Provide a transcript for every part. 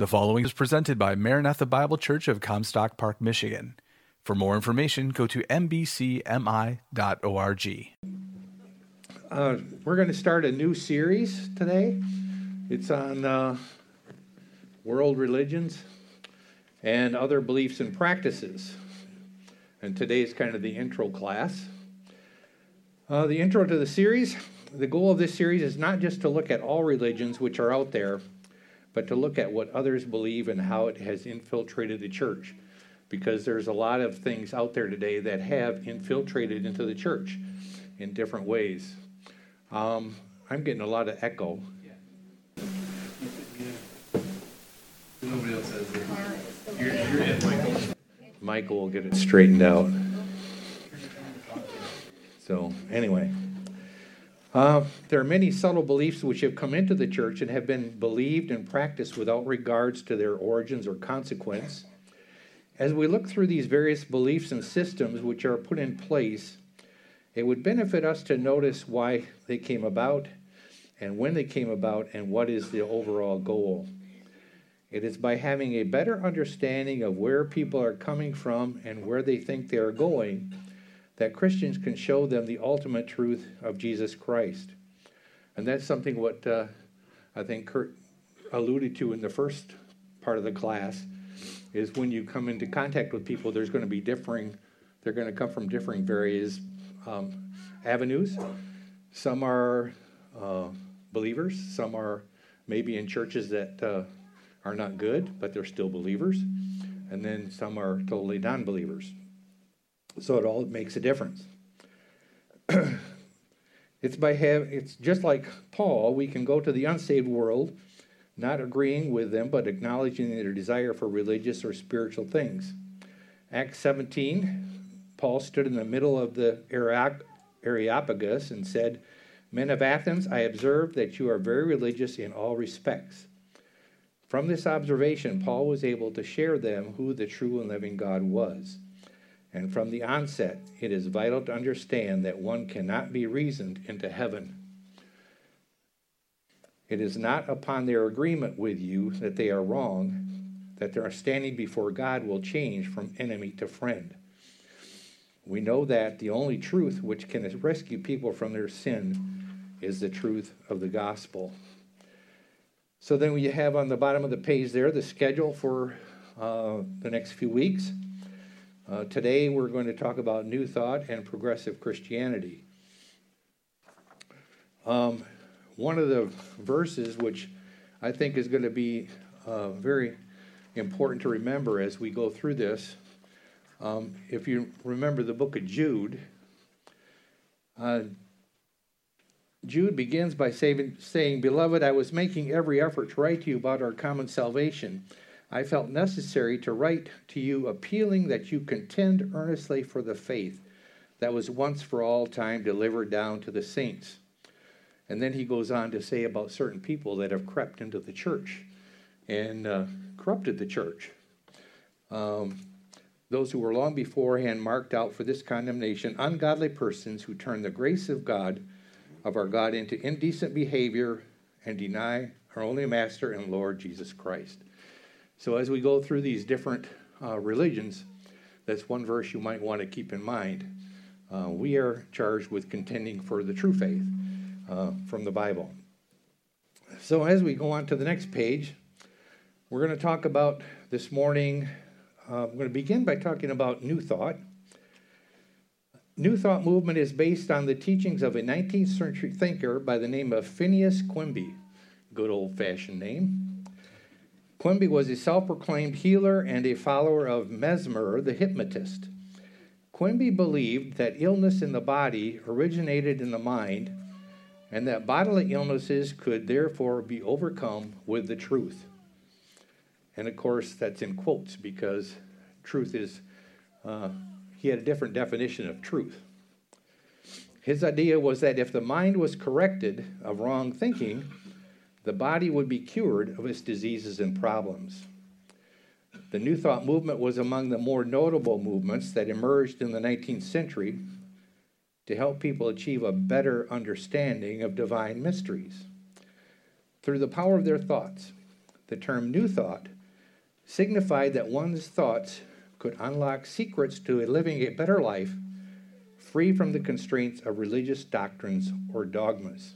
The following is presented by Maranatha Bible Church of Comstock Park, Michigan. For more information, go to mbcmi.org. We're going to start a new series today. It's on world religions and other beliefs and practices. And today is kind of the intro class. The intro to the series, the goal of this series is not just to look at all religions which are out there, but to look at what others believe and how it has infiltrated the church. Because there's a lot of things out there today that have infiltrated into the church in different ways. I'm getting a lot of echo. Nobody else has it. You're in, Michael. Michael will get it straightened out. So, anyway. There are many subtle beliefs which have come into the church and have been believed and practiced without regards to their origins or consequence. As we look through these various beliefs and systems which are put in place, it would benefit us to notice why they came about and when they came about and what is the overall goal. It is by having a better understanding of where people are coming from and where they think they are going that Christians can show them the ultimate truth of Jesus Christ. And that's something what I think Kurt alluded to in the first part of the class, is when you come into contact with people, there's going to be they're going to come from differing various avenues. Some are believers, some are maybe in churches that are not good, but they're still believers, and then some are totally non-believers. So it all makes a difference. It's just like Paul, we can go to the unsaved world, not agreeing with them, but acknowledging their desire for religious or spiritual things. Acts 17, Paul stood in the middle of the Areopagus and said, "Men of Athens, I observe that you are very religious in all respects." From this observation, Paul was able to share them who the true and living God was. And from the onset, it is vital to understand that one cannot be reasoned into heaven. It is not upon their agreement with you that they are wrong, that their standing before God will change from enemy to friend. We know that the only truth which can rescue people from their sin is the truth of the gospel. So then you have on the bottom of the page there the schedule for the next few weeks. Today we're going to talk about New Thought and Progressive Christianity. One of the verses which I think is going to be very important to remember as we go through this, if you remember the book of Jude, Jude begins by saying, "Beloved, I was making every effort to write to you about our common salvation. I felt necessary to write to you appealing that you contend earnestly for the faith that was once for all time delivered down to the saints." And then he goes on to say about certain people that have crept into the church and corrupted the church. Those who were long beforehand marked out for this condemnation, ungodly persons who turn the grace of our God into indecent behavior and deny our only Master and Lord Jesus Christ. So as we go through these different religions, that's one verse you might want to keep in mind. We are charged with contending for the true faith from the Bible. So as we go on to the next page, we're going to talk about this morning, I'm going to begin by talking about New Thought. New Thought movement is based on the teachings of a 19th century thinker by the name of Phineas Quimby. Good old-fashioned name. Quimby was a self-proclaimed healer and a follower of Mesmer, the hypnotist. Quimby believed that illness in the body originated in the mind and that bodily illnesses could therefore be overcome with the truth. And of course, that's in quotes because truth is, he had a different definition of truth. His idea was that if the mind was corrected of wrong thinking, the body would be cured of its diseases and problems. The New Thought movement was among the more notable movements that emerged in the 19th century to help people achieve a better understanding of divine mysteries. Through the power of their thoughts, The term New Thought signified that one's thoughts could unlock secrets to living a better life, free from the constraints of religious doctrines or dogmas.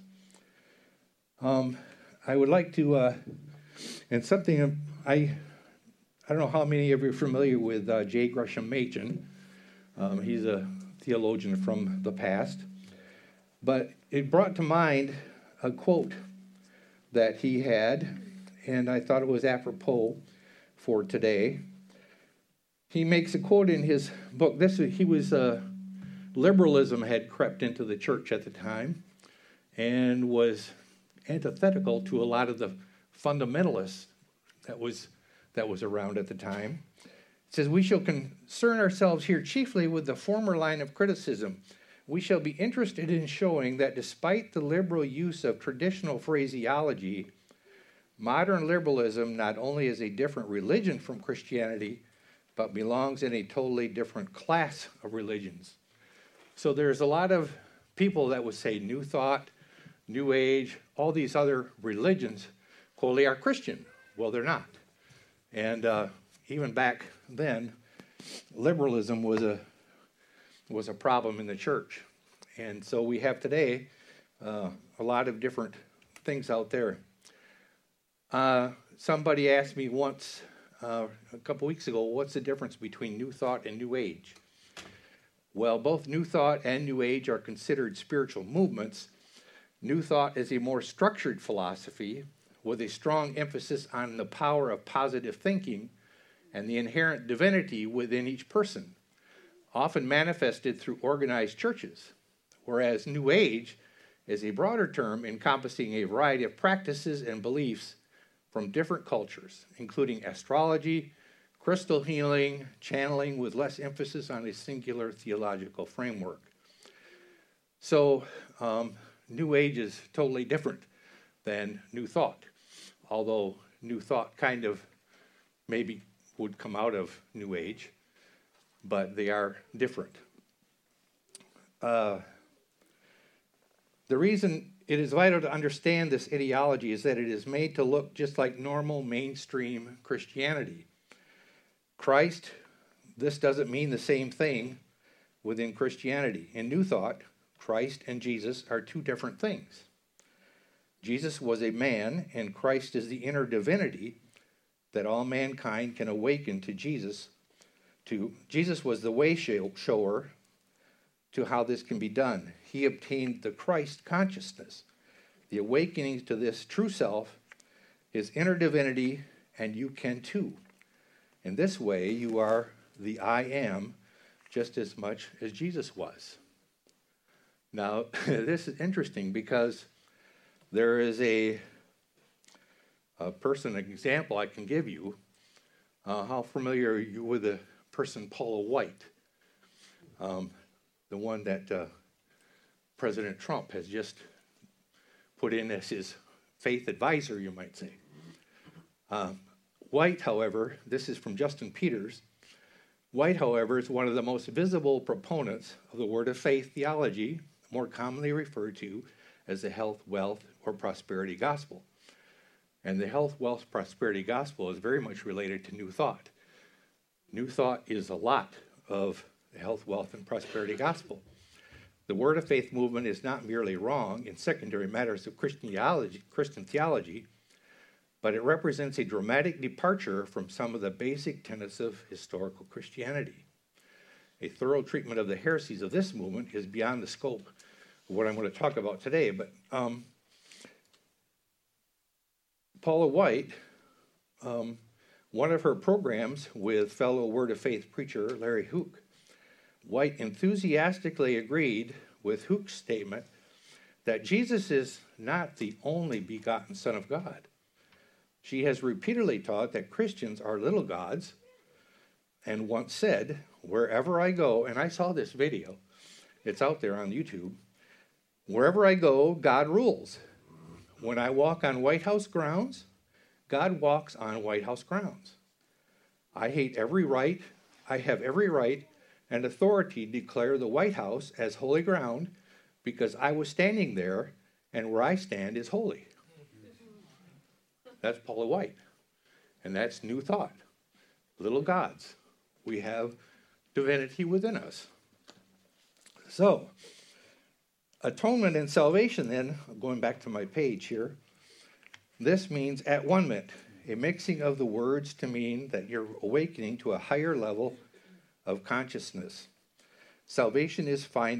I would like to, and something I don't know how many of you are familiar with J. Gresham Machen. He's a theologian from the past. But it brought to mind a quote that he had, and I thought it was apropos for today. He makes a quote in his book. Liberalism had crept into the church at the time and was antithetical to a lot of the fundamentalists that was around at the time. It says, "We shall concern ourselves here chiefly with the former line of criticism. We shall be interested in showing that despite the liberal use of traditional phraseology, modern liberalism not only is a different religion from Christianity, but belongs in a totally different class of religions." So there's a lot of people that would say New Thought, New Age, all these other religions, well, they are Christian. Well, they're not. And even back then, liberalism was a problem in the church. And so we have today a lot of different things out there. Somebody asked me once, a couple weeks ago, what's the difference between New Thought and New Age? Well, both New Thought and New Age are considered spiritual movements. New Thought is a more structured philosophy with a strong emphasis on the power of positive thinking and the inherent divinity within each person, often manifested through organized churches, whereas New Age is a broader term encompassing a variety of practices and beliefs from different cultures, including astrology, crystal healing, channeling, with less emphasis on a singular theological framework. So New Age is totally different than New Thought, although New Thought kind of maybe would come out of New Age, but they are different. The reason it is vital to understand this ideology is that it is made to look just like normal mainstream Christianity. Christ, this doesn't mean the same thing within Christianity. In New Thought, Christ and Jesus are two different things. Jesus was a man, and Christ is the inner divinity that all mankind can awaken to Jesus. Jesus was the way shower to how this can be done. He obtained the Christ consciousness, the awakening to this true self, his inner divinity, and you can too. In this way, you are the I am just as much as Jesus was. Now, this is interesting because there is an example I can give you. How familiar are you with the person Paula White? The one that President Trump has just put in as his faith advisor, you might say. White, however, this is from Justin Peters. White, however, is one of the most visible proponents of the Word of Faith theology, more commonly referred to as the health, wealth, or prosperity gospel. And the health, wealth, prosperity gospel is very much related to New Thought. New Thought is a lot of the health, wealth, and prosperity gospel. The Word of Faith movement is not merely wrong in secondary matters of Christian theology, but it represents a dramatic departure from some of the basic tenets of historical Christianity. A thorough treatment of the heresies of this movement is beyond the scope of what I'm going to talk about today, but Paula White, one of her programs with fellow Word of Faith preacher Larry Hook, White enthusiastically agreed with Hook's statement that Jesus is not the only begotten Son of God. She has repeatedly taught that Christians are little gods, and once said, "Wherever I go," and I saw this video, it's out there on YouTube, "Wherever I go, God rules. When I walk on White House grounds, God walks on White House grounds. I have every right and authority to declare the White House as holy ground because I was standing there, and where I stand is holy." That's Paula White. And that's new thought. Little gods. We have divinity within us. So, atonement and salvation then, going back to my page here, this means at one ment, a mixing of the words to mean that you're awakening to a higher level of consciousness. Salvation is found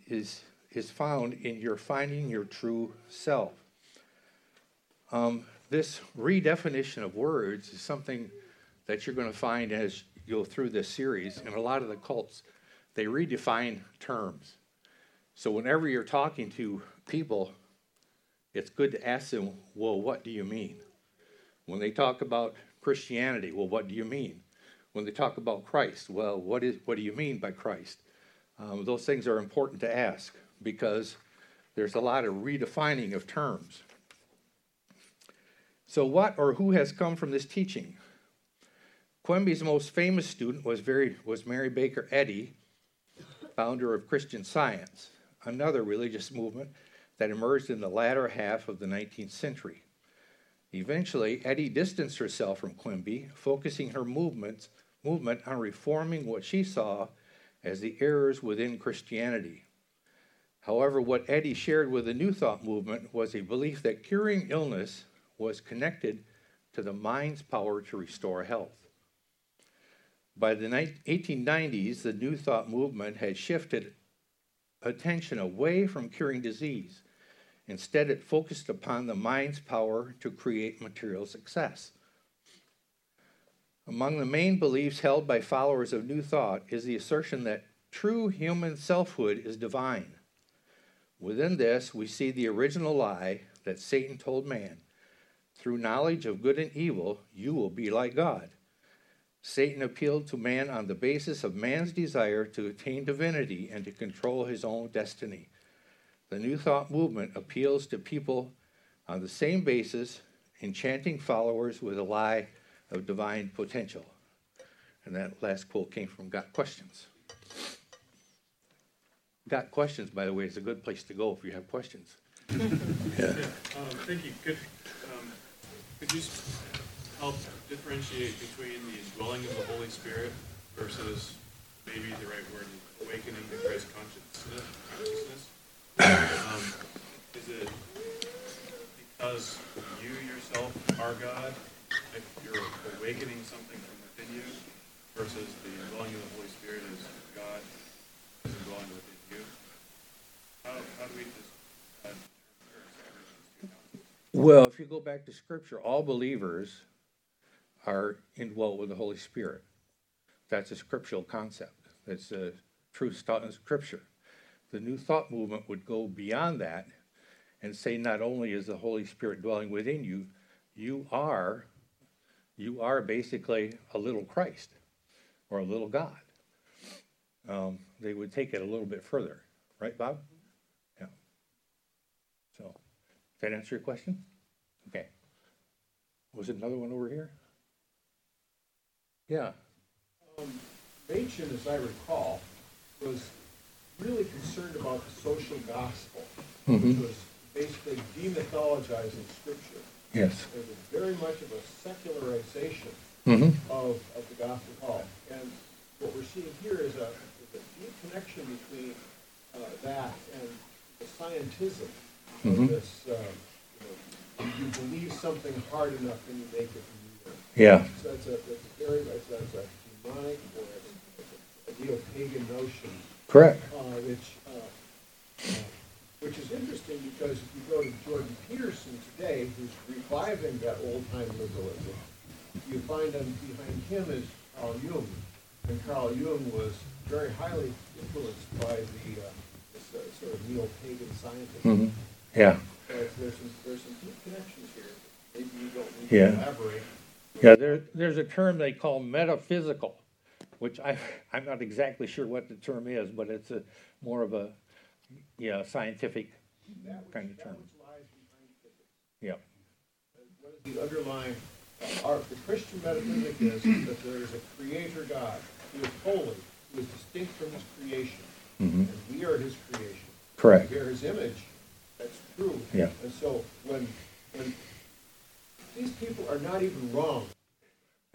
in your finding your true self. This redefinition of words is something that you're going to find as you go through this series. And a lot of the cults, they redefine terms. So whenever you're talking to people, it's good to ask them, well, what do you mean? When they talk about Christianity, well, what do you mean? When they talk about Christ, well, what do you mean by Christ? Those things are important to ask because there's a lot of redefining of terms. So what or who has come from this teaching? Quimby's most famous student was Mary Baker Eddy, founder of Christian Science, another religious movement that emerged in the latter half of the 19th century. Eventually, Eddy distanced herself from Quimby, focusing her movement on reforming what she saw as the errors within Christianity. However, what Eddy shared with the New Thought movement was a belief that curing illness was connected to the mind's power to restore health. By the 1890s, the New Thought movement had shifted attention away from curing disease. Instead, it focused upon the mind's power to create material success. Among the main beliefs held by followers of New Thought is the assertion that true human selfhood is divine. Within this, we see the original lie that Satan told man, through knowledge of good and evil, you will be like God. Satan appealed to man on the basis of man's desire to attain divinity and to control his own destiny. The New Thought movement appeals to people on the same basis, enchanting followers with a lie of divine potential. And that last quote came from Got Questions. Got Questions, by the way, is a good place to go if you have questions. Yeah. Thank you. Could you help differentiate between the indwelling of the Holy Spirit versus maybe the right word, awakening to Christ consciousness? Is it because you yourself are God, if you're awakening something from within you, versus the indwelling of the Holy Spirit is God is indwelling within you? How do we just Well, if you go back to Scripture, all believers are indwelt with the Holy Spirit. That's a scriptural concept. That's a truth taught in Scripture. The New Thought movement would go beyond that and say not only is the Holy Spirit dwelling within you, you are basically a little Christ or a little God. They would take it a little bit further. Right, Bob? Yeah. So, does that answer your question? Okay. Was it another one over here? Yeah. Machen, as I recall, was really concerned about the social gospel, which was basically demythologizing Scripture. Yes. It was very much of a secularization of the gospel call. And what we're seeing here is a deep connection between that and the scientism of this, you believe something hard enough and you make it real. Yeah. So that's a demonic or a neo-pagan notion. Correct. Which is interesting because if you go to Jordan Peterson today, who's reviving that old-time liberalism, you find behind him is Carl Jung. And Carl Jung was very highly influenced by this sort of neo-pagan scientism. Yeah. There's some deep connections here. Maybe you don't need to elaborate. Yeah, there's a term they call metaphysical, which I'm not exactly sure what the term is, but it's more of a scientific kind of term. That which lies behind physics. Yeah. What is the underlying? The Christian metaphysic is that there is a creator God who is holy, who is distinct from his creation, and we are his creation. Correct. We bear his image. That's true. Yeah. And so when these people are not even wrong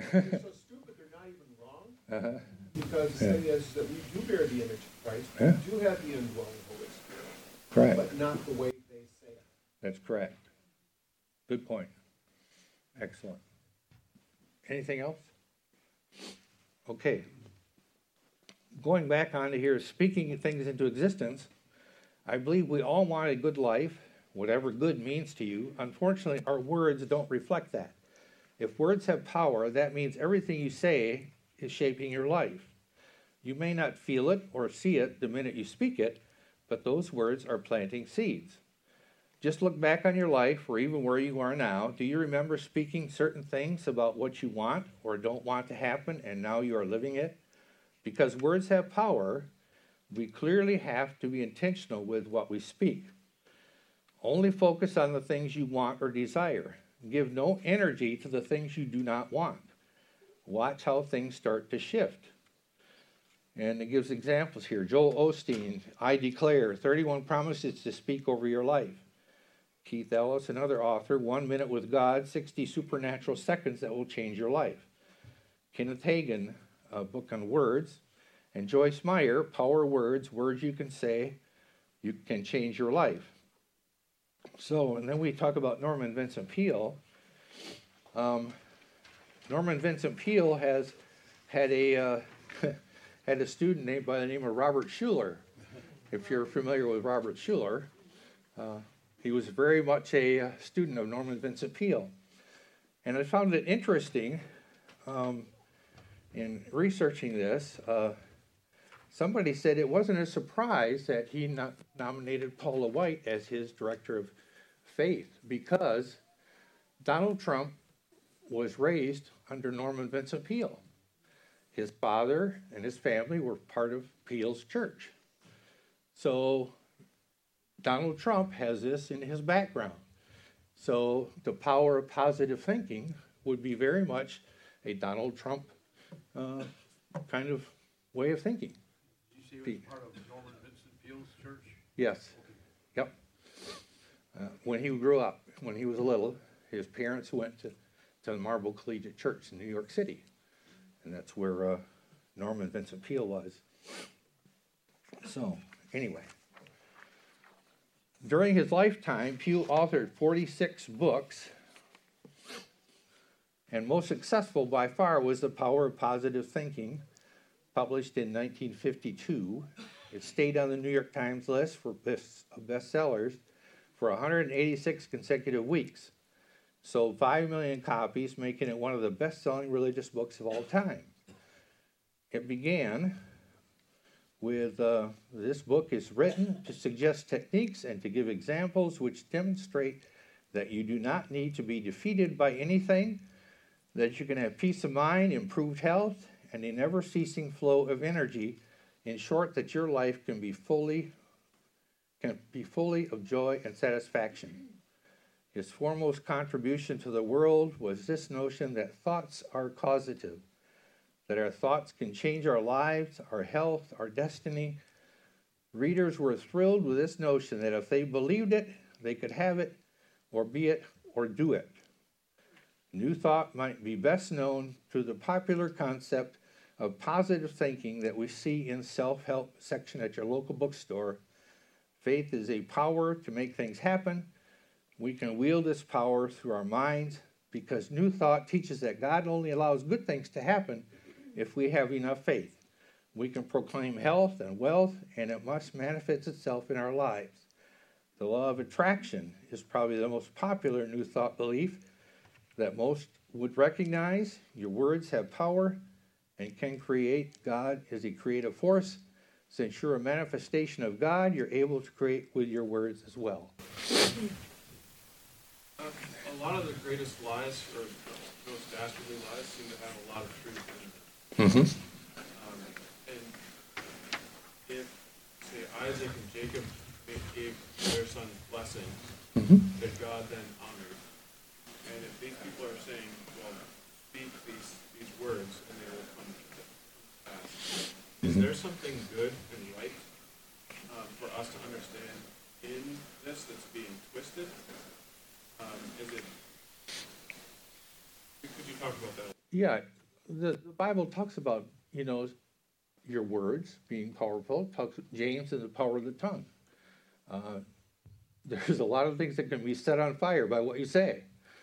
they're so stupid they're not even wrong. Because the thing is that we do bear the image of Christ. Yeah. We do have the indwelling Holy Spirit. Correct. But not the way they say it. That's correct. Good point. Excellent. Anything else? Okay. Going back onto here, speaking things into existence, I believe we all want a good life, whatever good means to you. Unfortunately, our words don't reflect that. If words have power, that means everything you say is shaping your life. You may not feel it or see it the minute you speak it, but those words are planting seeds. Just look back on your life, or even where you are now. Do you remember speaking certain things about what you want or don't want to happen, and now you are living it? Because words have power, we clearly have to be intentional with what we speak. Only focus on the things you want or desire. Give no energy to the things you do not want. Watch how things start to shift. And it gives examples here. Joel Osteen, I Declare, 31 promises to speak over your life. Keith Ellis, another author, 1 Minute with God, 60 supernatural seconds that will change your life. Kenneth Hagin, a book on words. And Joyce Meyer, Power Words, words you can say, you can change your life. So, and then we talk about Norman Vincent Peale. Norman Vincent Peale has had a had a student named by the name of Robert Schuller. If you're familiar with Robert Schuller, he was very much a student of Norman Vincent Peale. And I found it interesting in researching this. Somebody said it wasn't a surprise that he nominated Paula White as his director of faith, because Donald Trump was raised under Norman Vincent Peale. His father and his family were part of Peale's church. So Donald Trump has this in his background. So the power of positive thinking would be very much a Donald Trump kind of way of thinking. Did you say he was part of Norman Vincent Peale's church? Yes. Yep. When he grew up, when he was little, his parents went to the Marble Collegiate Church in New York City. And that's where Norman Vincent Peale was. So, anyway. During his lifetime, Peale authored 46 books. And most successful by far was The Power of Positive Thinking, published in 1952. It stayed on the New York Times list for bestsellers for 186 consecutive weeks. Sold 5 million copies, making it one of the best-selling religious books of all time. It began with, this book is written to suggest techniques and to give examples which demonstrate that you do not need to be defeated by anything, that you can have peace of mind, improved health, and a never-ceasing flow of energy. In short, that your life can be fully of joy and satisfaction. His foremost contribution to the world was this notion that thoughts are causative, that our thoughts can change our lives, our health, our destiny. Readers were thrilled with this notion that if they believed it, they could have it, or be it, or do it. New Thought might be best known through the popular concept of positive thinking that we see in self-help section at your local bookstore. Faith is a power to make things happen. We can wield this power through our minds, because New Thought teaches that God only allows good things to happen if we have enough faith. We can proclaim health and wealth, and it must manifest itself in our lives. The law of attraction is probably the most popular New Thought belief that most would recognize. Your words have power and can create. God is a creative force. Since you're a manifestation of God, you're able to create with your words as well. A lot of the greatest lies, or most dastardly lies, seem to have a lot of truth in them. And if, say, Isaac and Jacob gave their son blessings that God then honored, and if these people are saying, well, speak these words and they will come to pass, is there something good and right for us to understand in this that's being twisted? Could you talk about that? Yeah, the Bible talks about, your words being powerful. It talks James and the power of the tongue. There's a lot of things that can be set on fire by what you say.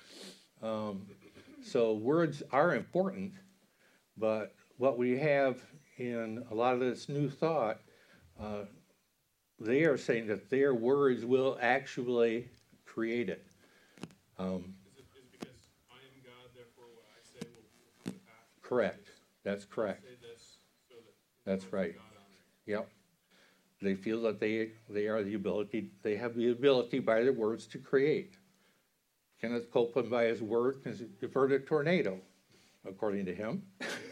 So words are important, but what we have in a lot of this new thought, they are saying that their words will actually create it. Is it because I am God, therefore what I say will come to pass? Correct. That's correct. I say this so that That's right. God honors. Yep. They feel that they have the ability by their words to create. Kenneth Copeland, by his word, can divert a tornado, according to him.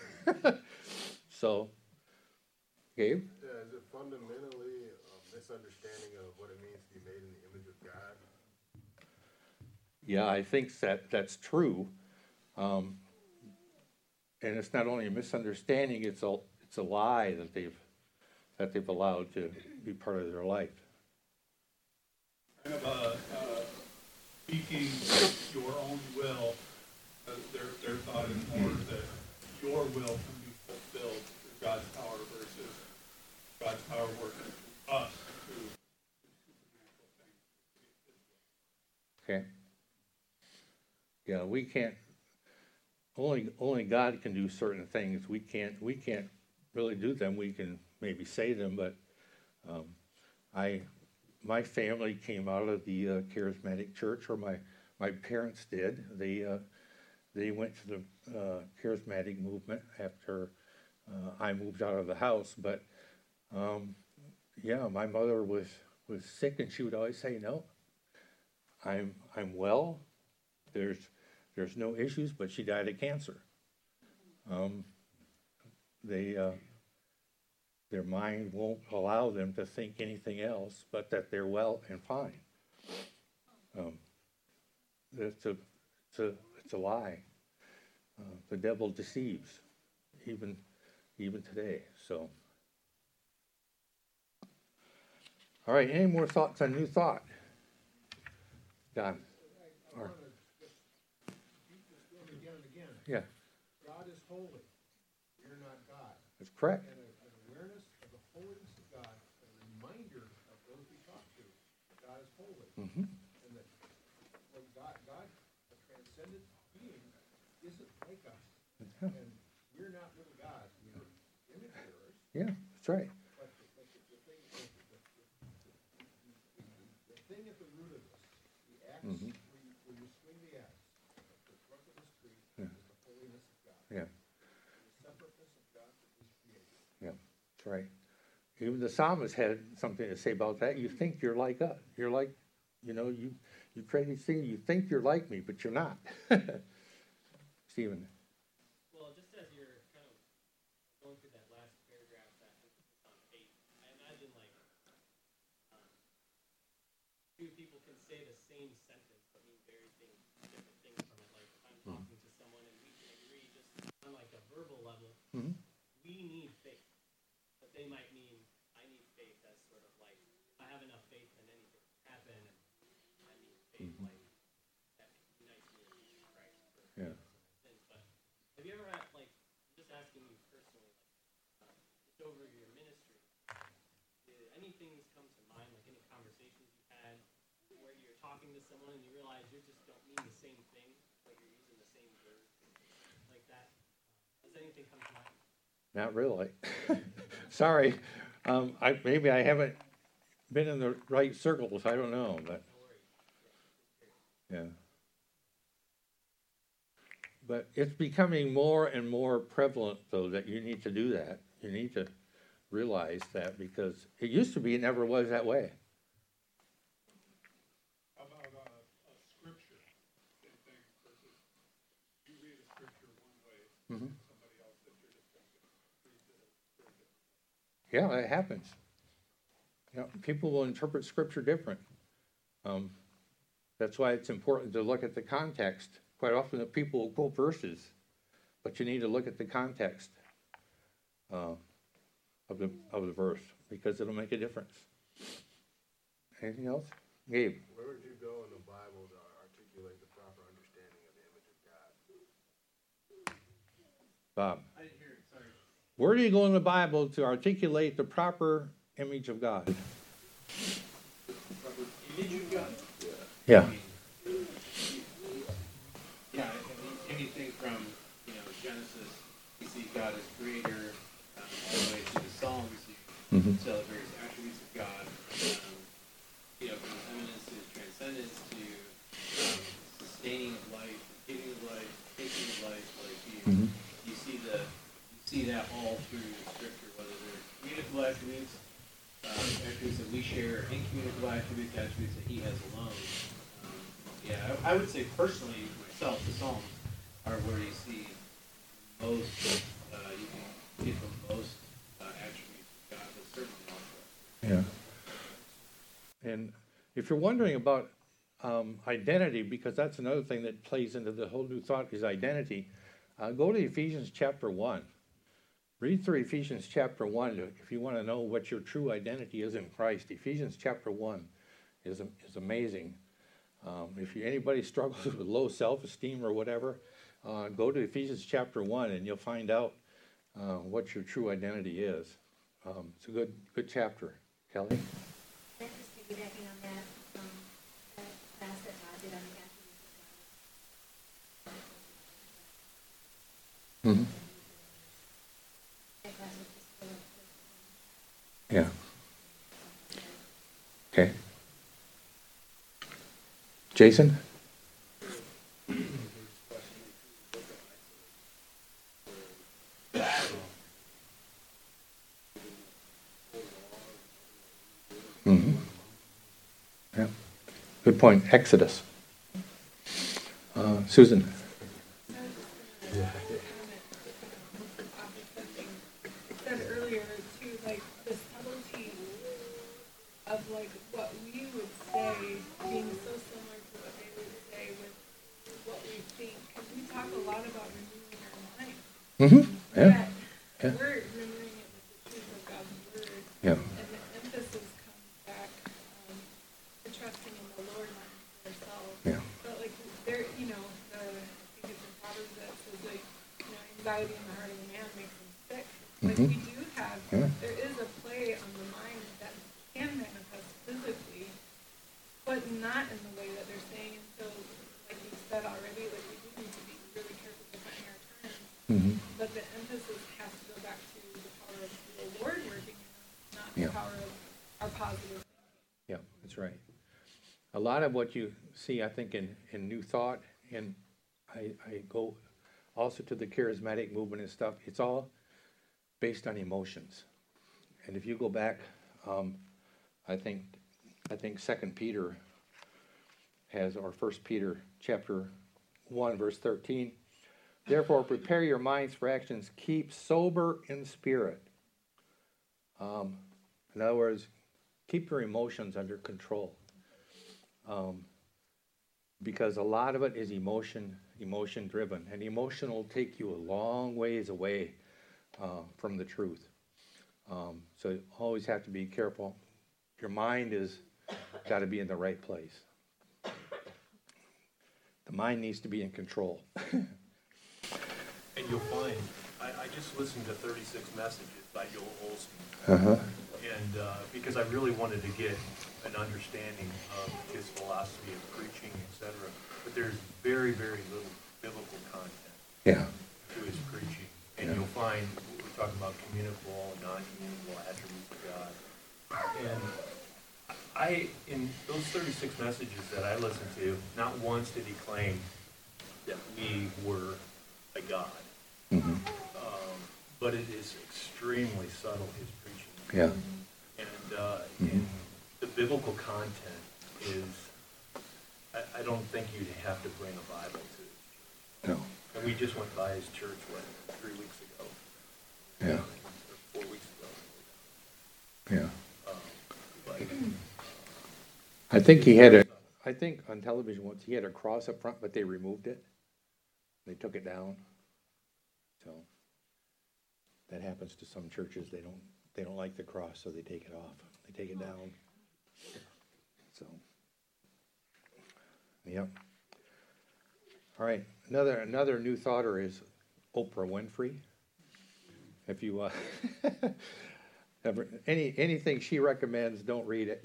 So, Gabe? Yeah, is it fundamentally a misunderstanding of what it means to be made in the image of God? Yeah, I think that's true. And it's not only a misunderstanding, it's a lie that they've allowed to be part of their life. Kind of speaking your own will, their thought is more that your will can be fulfilled through God's power versus God's power working through us to do supernatural things. Okay? Yeah, we can't. Only God can do certain things. We can't really do them. We can maybe say them, but my family came out of the charismatic church, or my parents did. They went to the charismatic movement after I moved out of the house. But yeah, my mother was sick, and she would always say, "No, I'm well. There's no issues," but she died of cancer. Their mind won't allow them to think anything else but that they're well and fine. It's a lie. The devil deceives, even today. So, all right. Any more thoughts on New Thought, Don? I want to just repeat this thing again and again. Yeah, God is holy. You're not God. that's correct. And an awareness of the holiness of God, a reminder of those we talk to, that God is holy. Mm-hmm. And that when God, a transcendent being, isn't like us. Yeah. And we're not little gods. We're image bearers. Yeah, that's right. But the thing at the root of this, the axe, Mhm. where you swing the axe, at the trunk of this tree, Yeah. is the holiness of God. Yeah, The separateness of God that was created. yeah, that's right. Even the psalmist had something to say about that. You think you're like us. You're like, you create these things. You think you're like me, but you're not. Stephen. Well, just as you're kind of going through that last paragraph, that emphasis on faith, I imagine two people can say the same sentence but mean very different things from it. Like if I'm talking to someone and we can agree just on like a verbal level, Mhm. we need faith, but they might mean I need faith as sort of like if I have enough faith then anything can happen, and I need faith like that unites me with Jesus Christ. Yeah. But have you ever had, I'm just asking you personally, just over your ministry, did anything come to mind, like any conversations you had where you're talking to someone and you realize you just don't mean the same thing, but you're using the same word, like that? Does anything come to mind? Not really. Sorry. Maybe I haven't been in the right circles. I don't know, but No worries. yeah. But it's becoming more and more prevalent, though, that you need to do that. You need to realize that, because it used to be it never was that way. How about a scripture, same thing, versus you read a scripture one way, Mhm. somebody else that you're discussing reads it very different. Yeah, that happens. Yeah, people will interpret Scripture different. That's why it's important to look at the context. Quite often, the people will quote verses, but you need to look at the context of the verse, because it'll make a difference. Anything else, Gabe? Where would you go in the Bible to articulate the proper understanding of the image of God? Bob. I didn't hear it, sorry. Where do you go in the Bible to articulate the proper image of God? Image of God? Yeah. Yeah, anything from, Genesis, you see God as creator, all the way to the Psalms, you celebrate various attributes of God, from eminence to transcendence to sustaining of life, giving of life, taking of life, like you see that all through Scripture, whether they're communicable attributes, attributes that we share, incommunicable attributes, attributes that He has alone. I would say personally, myself, the Psalms are where you see most, you can get the most attributes of God, but certainly also. Yeah. And if you're wondering about identity, because that's another thing that plays into the whole new thought is identity, go to Ephesians chapter 1. Read through Ephesians chapter 1 if you want to know what your true identity is in Christ. Ephesians chapter 1 is amazing. If anybody struggles with low self-esteem or whatever, go to Ephesians chapter 1 and you'll find out what your true identity is. It's a good chapter. Kelly? Just piggybacking on that, that class that Todd did on the attributes of God. Mm-hmm. That class was just full of Yeah. Okay. Jason? Mm-hmm. Yeah. Good point. Exodus. Susan? Said earlier too, like the subtlety of like what we would say being so similar to what they would say with what we think. Because we talk a lot about renewing our mind. Mm-hmm. Yeah. Yet we're renewing it with the truth of God's word. Yeah. And the emphasis comes back to trusting in the Lord, not in ourselves. Yeah. But like there, I think it's in Proverbs that says like, anxiety in the heart of a man makes him sick. Like we do have, there is a play on the mind that can manifest physically, but not in the way that they're saying. And so, like you said already, like we do need to be really careful defining our terms. Mm-hmm. But the emphasis has to go back to the power of the Lord working in us, not Yeah. the power of our positive thinking. Yeah, that's right. A lot of what you see, I think, in New Thought, and I go also to the charismatic movement and stuff, it's all based on emotions. And if you go back, I think 2 Peter has, or 1 Peter chapter 1, verse 13, therefore prepare your minds for actions, keep sober in spirit. In other words, keep your emotions under control. Because a lot of it is emotion driven, and emotion will take you a long ways away from the truth. So you always have to be careful. Your mind is got to be in the right place. The mind needs to be in control. And you'll find, I just listened to 36 Messages by Joel Olstein. And because I really wanted to get an understanding of his philosophy of preaching, etc. But there's very, very little biblical content to his preaching. And you'll find, we're talking about communicable and non-communicable attributes of God. And in those 36 messages that I listened to, not once did he claim that we were a God. Mm-hmm. But it is extremely subtle, his preaching. Yeah. And the biblical content is, I don't think you'd have to bring a Bible to it. No. And we just went by his church, 3 weeks ago? Yeah. Or 4 weeks ago. Yeah. But I think on television once he had a cross up front, but they removed it. They took it down. So that happens to some churches. They don't like the cross, so they take it off. They take it down. So, yep. All right. Another new thoughter is Oprah Winfrey. If you anything she recommends, don't read it.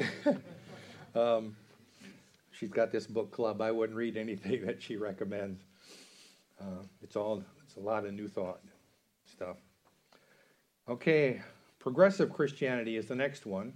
She's got this book club. I wouldn't read anything that she recommends. It's a lot of New Thought stuff. Okay, progressive Christianity is the next one.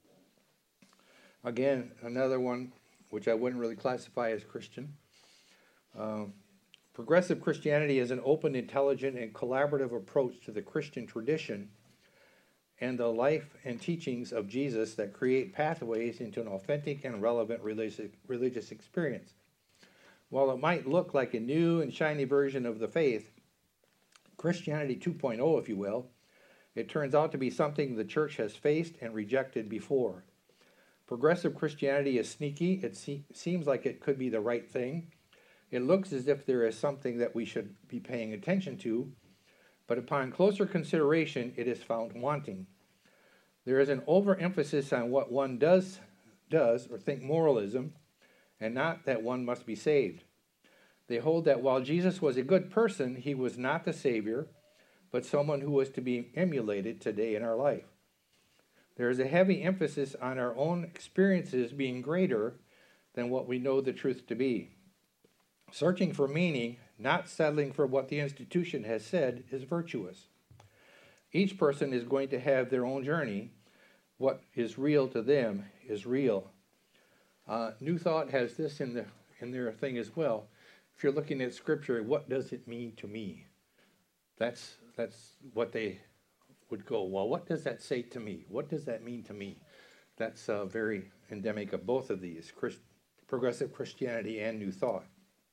Again, another one which I wouldn't really classify as Christian. Progressive Christianity is an open, intelligent, and collaborative approach to the Christian tradition and the life and teachings of Jesus that create pathways into an authentic and relevant religious experience. While it might look like a new and shiny version of the faith, Christianity 2.0, if you will, it turns out to be something the church has faced and rejected before. Progressive Christianity is sneaky. It seems like it could be the right thing. It looks as if there is something that we should be paying attention to, but upon closer consideration, it is found wanting. There is an overemphasis on what one does or think moralism, and not that one must be saved. They hold that while Jesus was a good person, he was not the Savior, but someone who was to be emulated today in our life. There is a heavy emphasis on our own experiences being greater than what we know the truth to be. Searching for meaning, not settling for what the institution has said, is virtuous. Each person is going to have their own journey. What is real to them is real. New Thought has this in their thing as well. If you're looking at Scripture, what does it mean to me? That's what they would go, well, what does that say to me? What does that mean to me? That's very endemic of both of these, progressive Christianity and New Thought.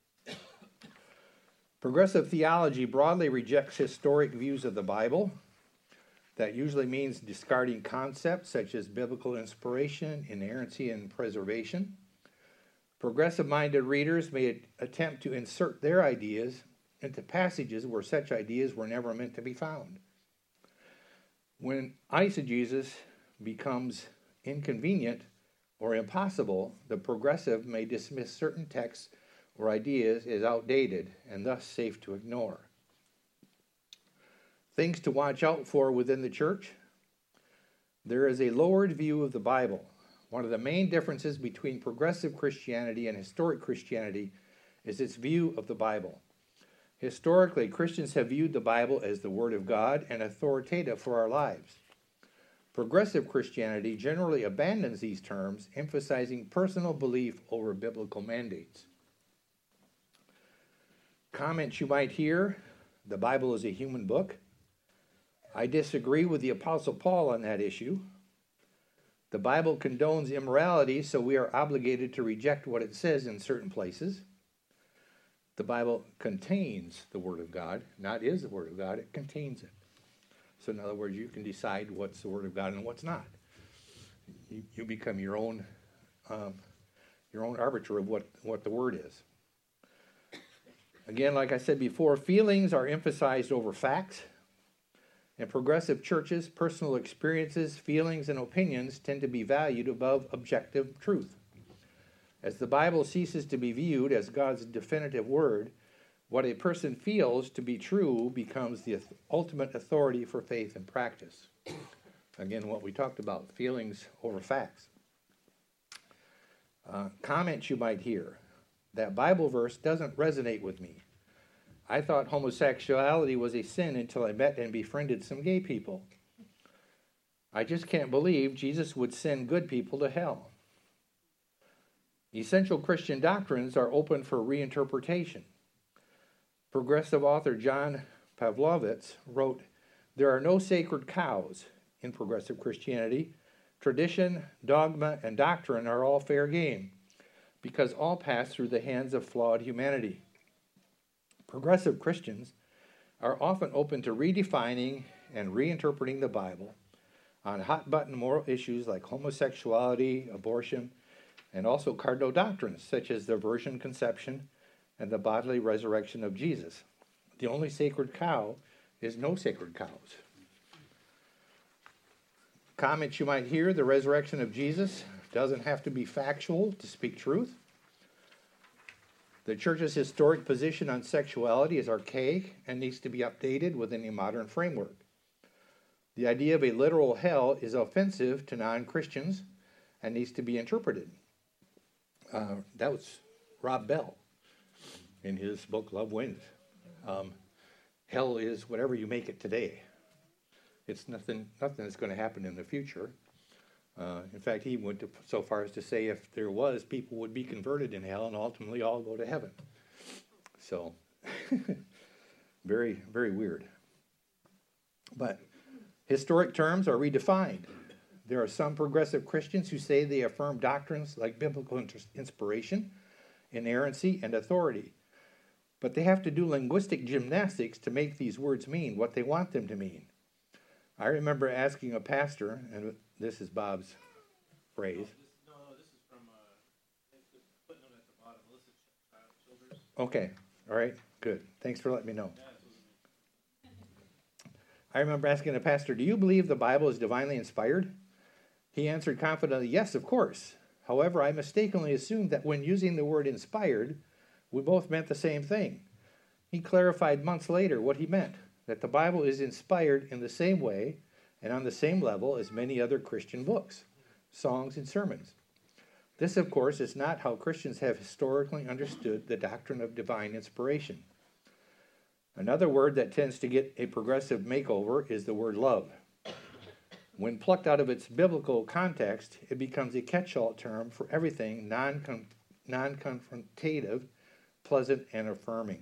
Progressive theology broadly rejects historic views of the Bible. That usually means discarding concepts such as biblical inspiration, inerrancy, and preservation. Progressive-minded readers may attempt to insert their ideas into passages where such ideas were never meant to be found. When eisegesis becomes inconvenient or impossible, the progressive may dismiss certain texts or ideas as outdated and thus safe to ignore. Things to watch out for within the church. There is a lowered view of the Bible. One of the main differences between progressive Christianity and historic Christianity is its view of the Bible. Historically, Christians have viewed the Bible as the Word of God and authoritative for our lives. Progressive Christianity generally abandons these terms, emphasizing personal belief over biblical mandates. Comments you might hear: the Bible is a human book. I disagree with the Apostle Paul on that issue. The Bible condones immorality, so we are obligated to reject what it says in certain places. The Bible contains the Word of God, not is the Word of God, it contains it. So in other words, you can decide what's the Word of God and what's not. You become your own arbiter of what the Word is. Again, like I said before, feelings are emphasized over facts. In progressive churches, personal experiences, feelings, and opinions tend to be valued above objective truth. As the Bible ceases to be viewed as God's definitive word, what a person feels to be true becomes the ultimate authority for faith and practice. Again, what we talked about, feelings over facts. Comments you might hear: that Bible verse doesn't resonate with me. I thought homosexuality was a sin until I met and befriended some gay people. I just can't believe Jesus would send good people to hell. Essential Christian doctrines are open for reinterpretation. Progressive author John Pavlovitz wrote, "There are no sacred cows in progressive Christianity. Tradition, dogma, and doctrine are all fair game, because all pass through the hands of flawed humanity." Progressive Christians are often open to redefining and reinterpreting the Bible on hot-button moral issues like homosexuality, abortion, and also cardinal doctrines such as the virgin conception and the bodily resurrection of Jesus. The only sacred cow is no sacred cows. Comments you might hear: the resurrection of Jesus doesn't have to be factual to speak truth. The church's historic position on sexuality is archaic and needs to be updated within a modern framework. The idea of a literal hell is offensive to non-Christians and needs to be interpreted. That was Rob Bell in his book, Love Wins. Hell is whatever you make it today. It's nothing that's going to happen in the future. In fact, he went so far as to say if there was, people would be converted in hell and ultimately all go to heaven. So, very, very weird. But historic terms are redefined. There are some progressive Christians who say they affirm doctrines like biblical inspiration, inerrancy, and authority. But they have to do linguistic gymnastics to make these words mean what they want them to mean. I remember asking a pastor, and this is Bob's phrase. No, this is from the footnote at the bottom, Melissa Childers. Okay, all right, good. Thanks for letting me know. I remember asking a pastor, do you believe the Bible is divinely inspired? He answered confidently, yes, of course. However, I mistakenly assumed that when using the word inspired, we both meant the same thing. He clarified months later what he meant, that the Bible is inspired in the same way and on the same level as many other Christian books, songs, and sermons. This, of course, is not how Christians have historically understood the doctrine of divine inspiration. Another word that tends to get a progressive makeover is the word love. When plucked out of its biblical context, it becomes a catch-all term for everything non-confrontative, pleasant, and affirming.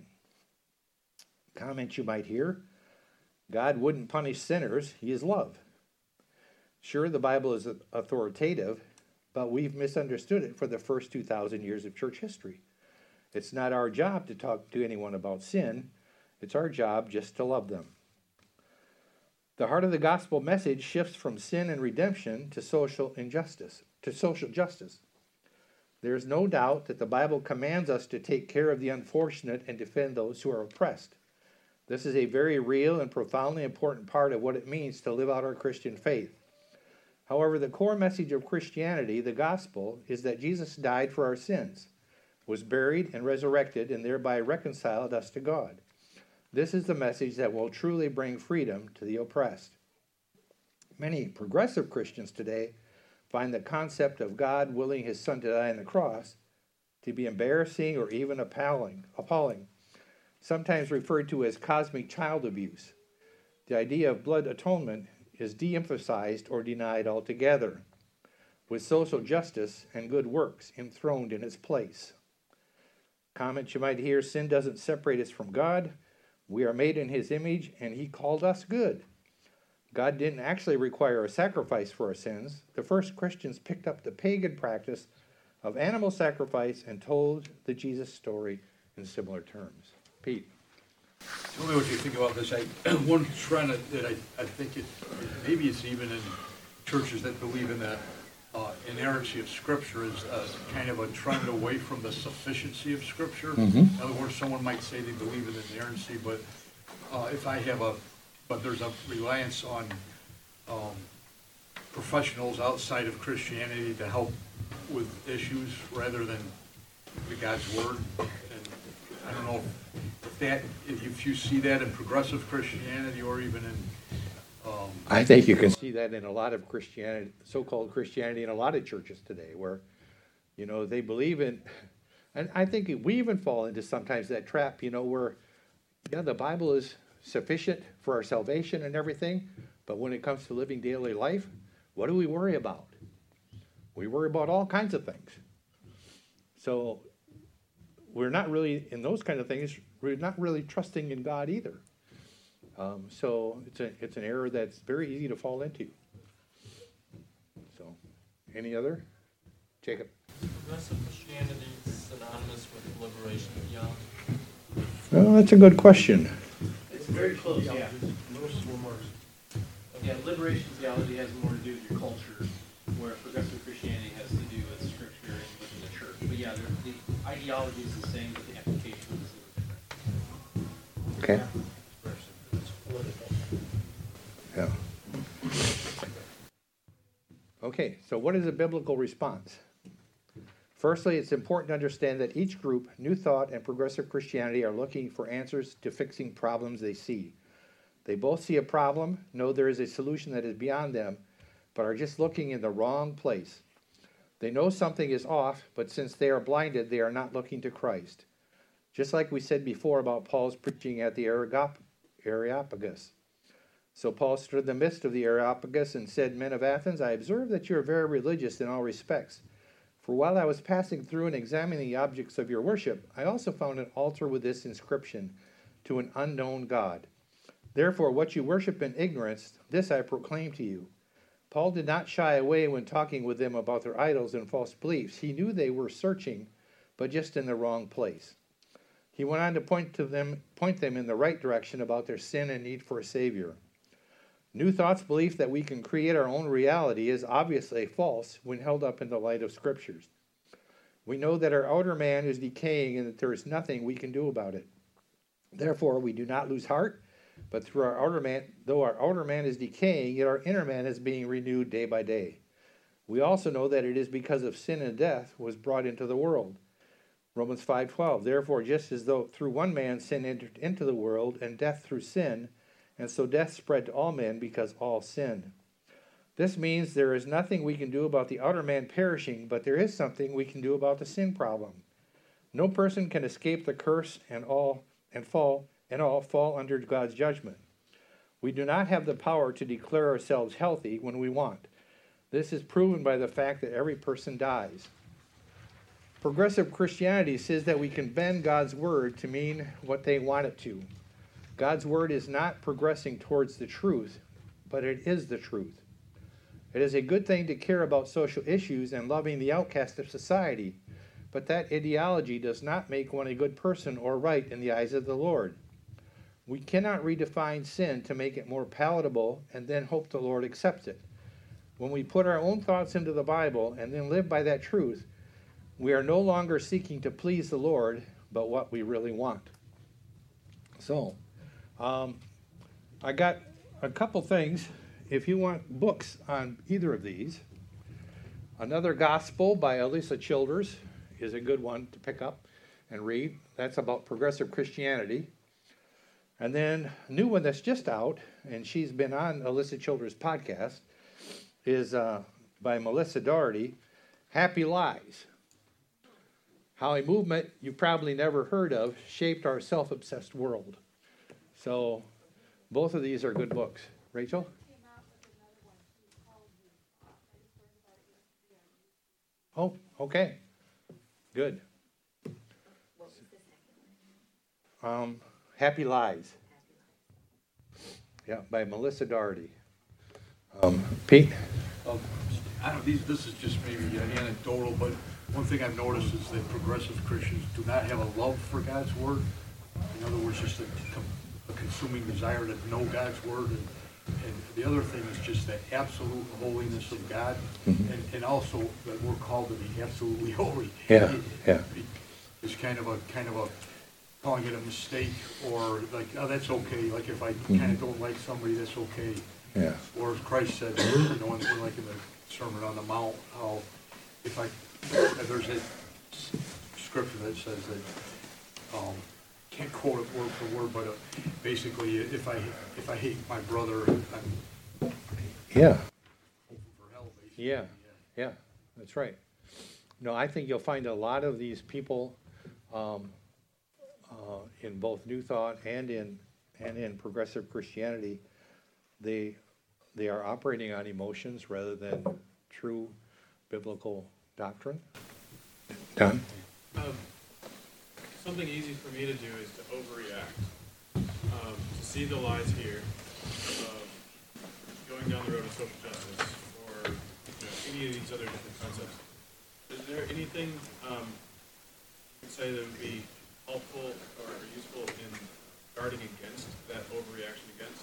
Comment you might hear, God wouldn't punish sinners, he is love. Sure, the Bible is authoritative, but we've misunderstood it for the first 2,000 years of church history. It's not our job to talk to anyone about sin. It's our job just to love them. The heart of the gospel message shifts from sin and redemption to social injustice, to social justice. There is no doubt that the Bible commands us to take care of the unfortunate and defend those who are oppressed. This is a very real and profoundly important part of what it means to live out our Christian faith. However, the core message of Christianity, the gospel, is that Jesus died for our sins, was buried and resurrected, and thereby reconciled us to God. This is the message that will truly bring freedom to the oppressed. Many progressive Christians today find the concept of God willing his Son to die on the cross to be embarrassing or even appalling, sometimes referred to as cosmic child abuse. The idea of blood atonement is de-emphasized or denied altogether, with social justice and good works enthroned in its place. Comments you might hear, sin doesn't separate us from God. We are made in his image, and he called us good. God didn't actually require a sacrifice for our sins. The first Christians picked up the pagan practice of animal sacrifice and told the Jesus story in similar terms. Pete. Tell me what you think about this. One trend that I think maybe it's even in churches that believe in the inerrancy of Scripture is kind of a trend away from the sufficiency of Scripture. Mm-hmm. In other words, someone might say they believe in inerrancy, but but there's a reliance on professionals outside of Christianity to help with issues rather than God's Word. And I don't know if you see that in progressive Christianity or even in I think you can see that in a lot of Christianity, so-called Christianity, in a lot of churches today, where, they believe in, and I think we even fall into sometimes that trap, where, the Bible is sufficient for our salvation and everything, but when it comes to living daily life, what do we worry about? We worry about all kinds of things. So we're not really, in those kind of things, we're not really trusting in God either. So it's an error that's very easy to fall into. So, any other? Jacob. Progressive Christianity is synonymous with liberation theology? Well, that's a good question. It's very close, yeah. Yeah, liberation theology has more to do with your culture, where progressive Christianity has to do with Scripture and within the church. But yeah, the ideology is the same, but the application is a little different. Okay. Yeah. Okay, so what is a biblical response? Firstly, it's important to understand that each group, New Thought and Progressive Christianity, are looking for answers to fixing problems they see. They both see a problem, know there is a solution that is beyond them, but are just looking in the wrong place. They know something is off, but since they are blinded, they are not looking to Christ. Just like we said before about Paul's preaching at the Areopagus. So Paul stood in the midst of the Areopagus and said, "Men of Athens, I observe that you are very religious in all respects. For while I was passing through and examining the objects of your worship, I also found an altar with this inscription, to an unknown God. Therefore, what you worship in ignorance, this I proclaim to you." Paul did not shy away when talking with them about their idols and false beliefs. He knew they were searching, but just in the wrong place. He went on to point them in the right direction about their sin and need for a Savior. New Thought's belief that we can create our own reality is obviously false when held up in the light of Scriptures. We know that our outer man is decaying and that there is nothing we can do about it. Therefore, we do not lose heart, but through our outer man, though our outer man is decaying, yet our inner man is being renewed day by day. We also know that it is because of sin and death was brought into the world. Romans 5:12, therefore, just as though through one man sin entered into the world, and death through sin, and so death spread to all men because all sinned. This means there is nothing we can do about the outer man perishing, but there is something we can do about the sin problem. No person can escape the curse and all fall under God's judgment. We do not have the power to declare ourselves healthy when we want. This is proven by the fact that every person dies. Progressive Christianity says that we can bend God's word to mean what they want it to. God's word is not progressing towards the truth, but it is the truth. It is a good thing to care about social issues and loving the outcast of society, but that ideology does not make one a good person or right in the eyes of the Lord. We cannot redefine sin to make it more palatable and then hope the Lord accepts it. When we put our own thoughts into the Bible and then live by that truth, we are no longer seeking to please the Lord, but what we really want. So, I got a couple things. If you want books on either of these, Another Gospel by Alisa Childers is a good one to pick up and read. That's about progressive Christianity. And then a new one that's just out, and she's been on Alisa Childers' podcast, is by Melissa Doherty, Happy Lies. How a movement you've probably never heard of shaped our self-obsessed world. So both of these are good books. Rachel? Oh, okay. Good. Happy Lies. Yeah, by Melissa Doherty. Pete? I don't know, this is just maybe anecdotal, but one thing I've noticed is that progressive Christians do not have a love for God's word. In other words, just a consuming desire to know God's word. And the other thing is just the absolute holiness of God, and also that we're called to be absolutely holy. Yeah. It's kind of a calling it a mistake, or like, oh, that's okay. Like if I kind of don't like somebody, that's okay. Yeah. Or as Christ said, like in the Sermon on the Mount, how there's a scripture that says that can't quote it word for word, but basically, if I hate my brother, I'm hoping for hell. Basically. Yeah, that's right. No, I think you'll find a lot of these people in both New Thought and in progressive Christianity. They are operating on emotions rather than true biblical doctrine. Don? Something easy for me to do is to overreact, to see the lies here, going down the road of social justice, or any of these other different concepts. Is there anything you could say that would be helpful or useful in guarding against that overreaction against?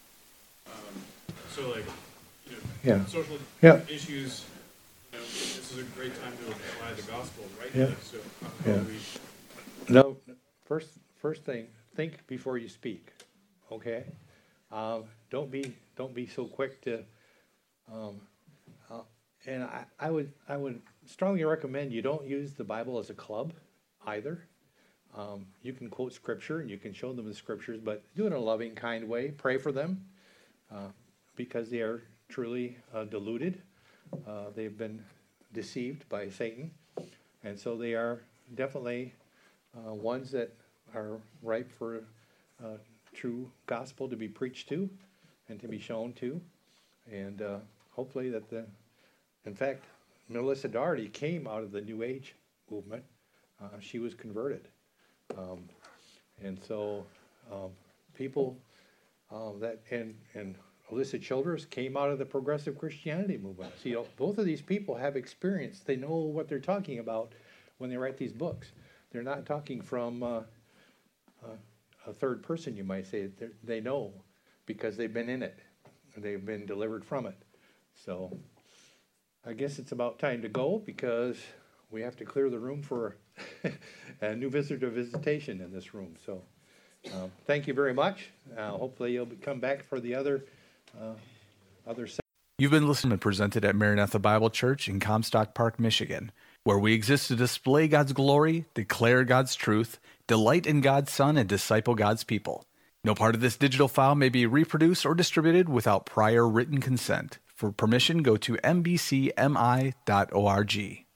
So, like, social issues. This is a great time to apply the gospel, right? Yeah. So, how do we? No, first thing, think before you speak. Okay, don't be so quick to. And I would strongly recommend you don't use the Bible as a club either. You can quote scripture and you can show them the scriptures, but do it in a loving, kind way. Pray for them because they are truly deluded. They've been deceived by Satan, and so they are definitely ones that are ripe for true gospel to be preached to and to be shown to, and hopefully that in fact, Melissa Doherty came out of the New Age movement. She was converted. And so people and Alyssa Childers came out of the progressive Christianity movement. See, both of these people have experience. They know what they're talking about when they write these books. They're not talking from a third person, you might say. They know because they've been in it. They've been delivered from it. So I guess it's about time to go because we have to clear the room for a new visitor visitation in this room. So thank you very much. Hopefully you'll come back for the other You've been listening to Presented at Maranatha Bible Church in Comstock Park, Michigan, where we exist to display God's glory, declare God's truth, delight in God's Son, and disciple God's people. No part of this digital file may be reproduced or distributed without prior written consent. For permission, go to mbcmi.org.